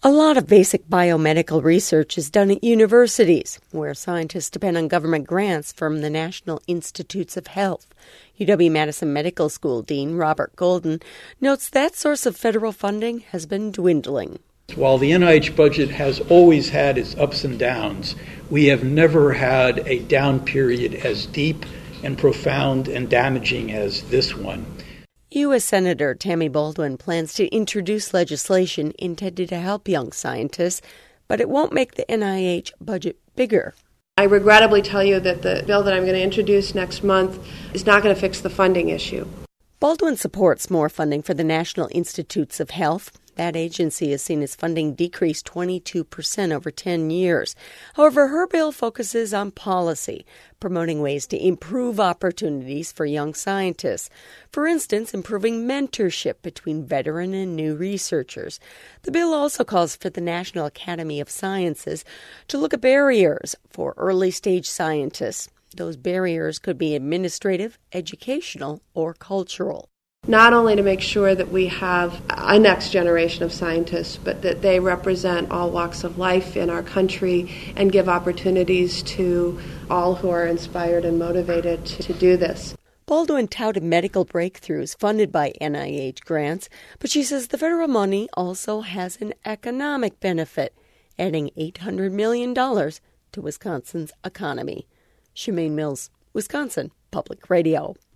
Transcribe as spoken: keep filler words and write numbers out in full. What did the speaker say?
A lot of basic biomedical research is done at universities, where scientists depend on government grants from the National Institutes of Health. U W-Madison Medical School Dean Robert Golden notes that source of federal funding has been dwindling. While the N I H budget has always had its ups and downs, we have never had a down period as deep and profound and damaging as this one. U S. Senator Tammy Baldwin plans to introduce legislation intended to help young scientists, but it won't make the N I H budget bigger. I regrettably tell you that the bill that I'm going to introduce next month is not going to fix the funding issue. Baldwin supports more funding for the National Institutes of Health. That agency has seen its funding decrease twenty-two percent over ten years. However, her bill focuses on policy, promoting ways to improve opportunities for young scientists. For instance, improving mentorship between veteran and new researchers. The bill also calls for the National Academy of Sciences to look at barriers for early-stage scientists. Those barriers could be administrative, educational, or cultural. Not only to make sure that we have a next generation of scientists, but that they represent all walks of life in our country and give opportunities to all who are inspired and motivated to do this. Baldwin touted medical breakthroughs funded by N I H grants, but she says the federal money also has an economic benefit, adding eight hundred million dollars to Wisconsin's economy. Shemaine Mills, Wisconsin Public Radio.